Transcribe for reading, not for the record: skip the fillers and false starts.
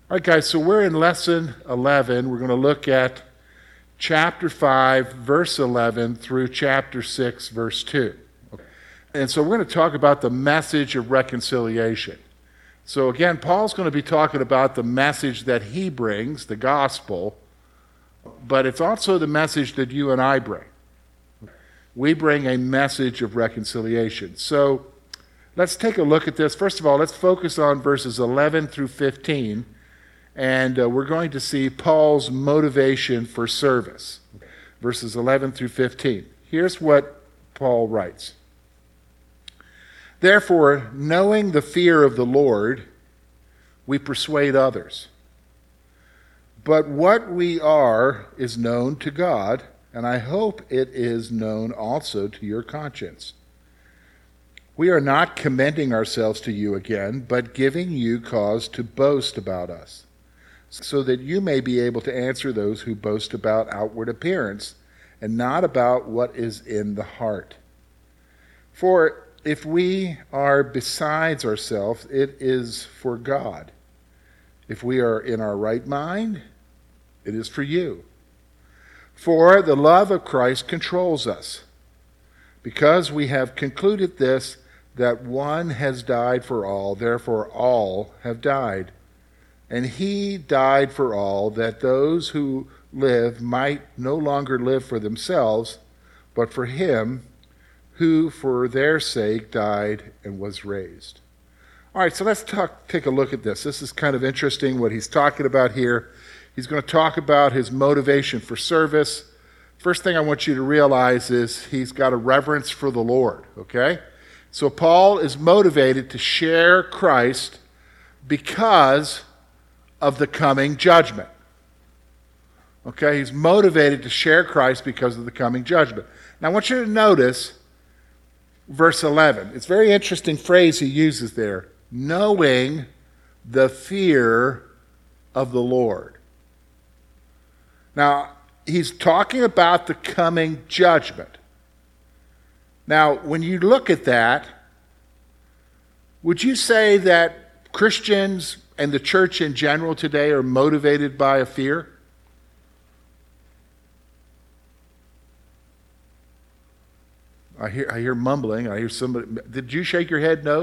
All right, guys, so we're in lesson 11. We're going to look at chapter 5, verse 11 through chapter 6, verse 2. And so we're going to talk about the message of reconciliation. So again, Paul's going to be talking about the message that he brings, the gospel, but it's also the message that you and I bring. We bring a message of reconciliation. So let's take a look at this. First of all, let's focus on verses 11 through 15. And we're going to see Paul's motivation for service, verses 11 through 15. Here's what Paul writes. Therefore, knowing the fear of the Lord, we persuade others. But what we are is known to God, and I hope it is known also to your conscience. We are not commending ourselves to you again, but giving you cause to boast about us, so that you may be able to answer those who boast about outward appearance and not about what is in the heart. For if we are besides ourselves, it is for God. If we are in our right mind, it is for you. For the love of Christ controls us, because we have concluded this, that one has died for all, therefore all have died. And he died for all, that those who live might no longer live for themselves, but for him who for their sake died and was raised. All right, so let's take a look at this. This is kind of interesting what he's talking about here. He's going to talk about his motivation for service. First thing I want you to realize is he's got a reverence for the Lord, okay? So Paul is motivated to share Christ because of the coming judgment. Okay, he's motivated to share Christ because of the coming judgment. Now I want you to notice verse 11. It's a very interesting phrase he uses there. Knowing the fear of the Lord. Now, he's talking about the coming judgment. Now, when you look at that, would you say that Christians and the church in general today are motivated by a fear? I hear mumbling. I hear somebody. Did you shake your head no?